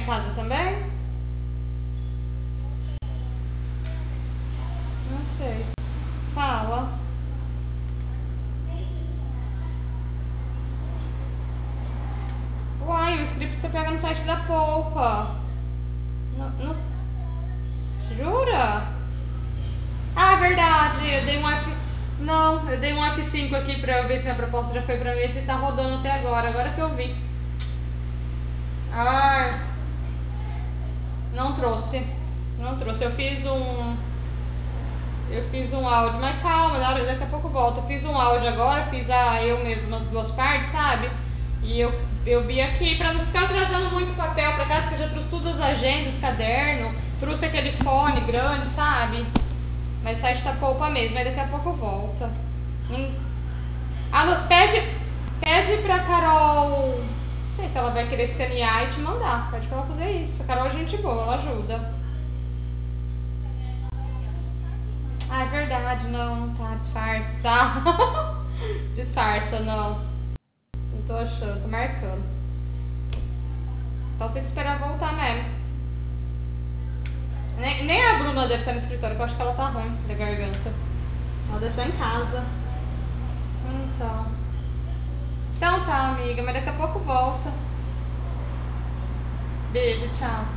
em casa também? Não sei. Fala. Uai, o script você pega no site da Polpa. Jura? Ah, verdade. Eu dei um F... Não, eu dei um F5 aqui pra eu ver se minha proposta já foi pra mim e se tá rodando até agora. Agora que eu vi. Ai, não trouxe. Não trouxe. Eu fiz um áudio, mas calma, daqui a pouco eu volto. Eu fiz um áudio agora, fiz eu mesma as duas partes, sabe? E eu vi aqui, pra não ficar trazendo muito papel pra casa, porque eu já trouxe todas as agendas, caderno, trouxe aquele fone grande, sabe? Mas site tá Polpa mesmo, aí daqui a pouco volta. Pede pra Carol. Não sei se ela vai querer escanear e te mandar. Pede pra ela fazer isso. A Carol é gente boa, ela ajuda. Ah, é verdade, não tá. Disfarça. Disfarça, não. Não tô achando, tô marcando. Então tem que esperar voltar mesmo. Nem a Bruna deve estar no escritório, que eu acho que ela tá ruim da garganta. Ela deve estar em casa. Então. Então tá, amiga, mas daqui a pouco volta. Beijo, tchau.